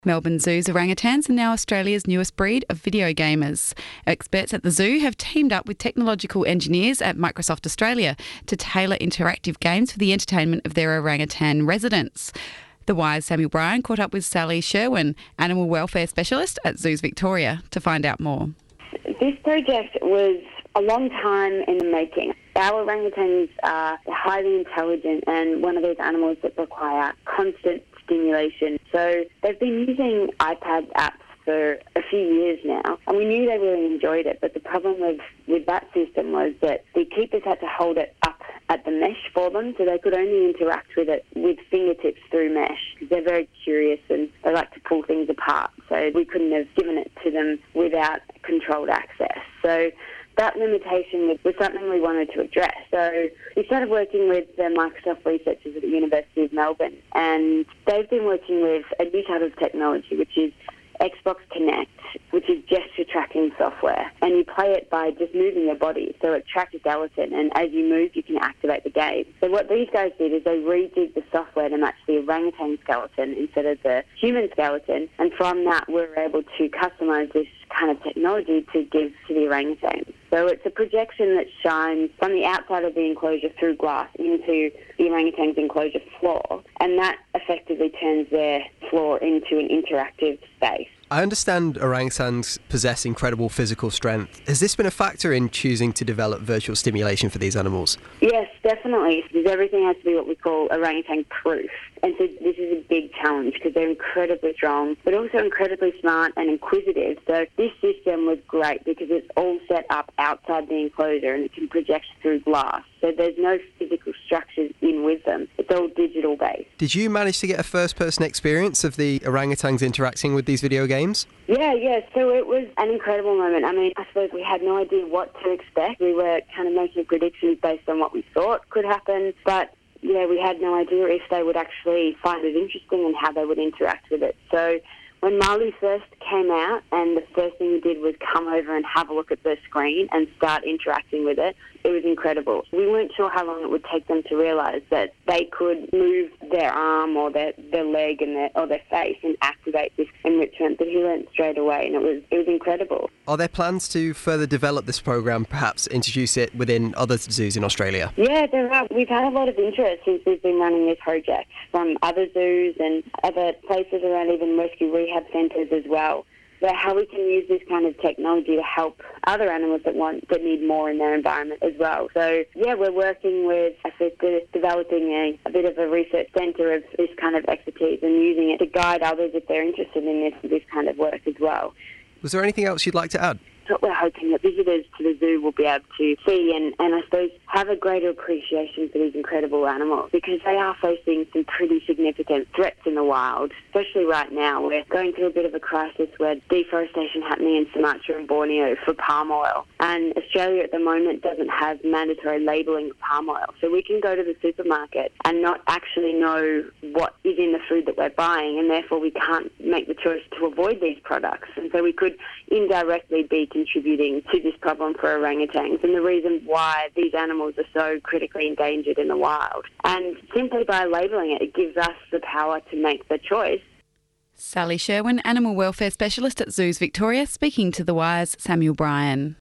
Melbourne Zoo's orangutans are now Australia's newest breed of video gamers. Experts at the zoo have teamed up with technological engineers at Microsoft Australia to tailor interactive games for the entertainment of their orangutan residents. The Wire's Samuel Bryan caught up with Sally Sherwin, animal welfare specialist at Zoos Victoria, to find out more. This project was a long time in the making. Our orangutans are highly intelligent and one of those animals that require constant stimulation. So they've been using iPad apps for a few years now, and we knew they really enjoyed it, but the problem with that system was that the keepers had to hold it up at the mesh for them, so they could only interact with it with fingertips through mesh, because they're very curious and they like to pull things apart, so we couldn't have given it to them without controlled access. So that limitation was something we wanted to address. So we started working with the Microsoft researchers at the University of Melbourne, and they've been working with a new type of technology, which is Xbox Connect, which is gesture tracking software. And you play it by just moving your body. So it tracks a skeleton, and as you move, you can activate the game. So what these guys did is they rejigged the software to match the orangutan skeleton instead of the human skeleton. And from that, we were able to customize this kind of technology to give to the orangutans. So it's a projection that shines from the outside of the enclosure through glass into the orangutan's enclosure floor, and that effectively turns their floor into an interactive space. I understand orangutans possess incredible physical strength. Has this been a factor in choosing to develop virtual stimulation for these animals? Yes, definitely. Because everything has to be what we call orangutan proof. And so this is a big challenge because they're incredibly strong, but also incredibly smart and inquisitive. So this system was great because it's all set up outside the enclosure and it can project through glass. So there's no physical structures in with them. It's all digital based. Did you manage to get a first-person experience of the orangutans interacting with these video games? Yeah. So it was an incredible moment. I mean, I suppose we had no idea what to expect. We were kind of making predictions based on what we thought could happen, but yeah, we had no idea if they would actually find it interesting and how they would interact with it. So when Marley first came out, and the first thing we did was come over and have a look at the screen and start interacting with it, it was incredible. We weren't sure how long it would take them to realise that they could move their arm or their leg and their face and activate this enrichment, but he learned straight away, and it was incredible. Are there plans to further develop this program, perhaps introduce it within other zoos in Australia? Yeah, there are. We've had a lot of interest since we've been running this project from other zoos and other places around, even rescue rehab centres as well, about how we can use this kind of technology to help other animals that need more in their environment as well. So yeah, we're working with developing a bit of a research centre of this kind of expertise and using it to guide others if they're interested in this kind of work as well. Was there anything else you'd like to add? What we're hoping that visitors to the zoo will be able to see and I suppose have a greater appreciation for these incredible animals, because they are facing some pretty significant threats in the wild, especially right now. We're going through a bit of a crisis where deforestation happening in Sumatra and Borneo for palm oil, and Australia at the moment doesn't have mandatory labelling of palm oil. So we can go to the supermarket and not actually know what is in the food that we're buying, and therefore we can't make the choice to avoid these products. And so we could indirectly be contributing to this problem for orangutans and the reason why these animals are so critically endangered in the wild. And simply by labelling it, it gives us the power to make the choice. Sally Sherwin, animal welfare specialist at Zoos Victoria, speaking to The Wire's Samuel Bryan.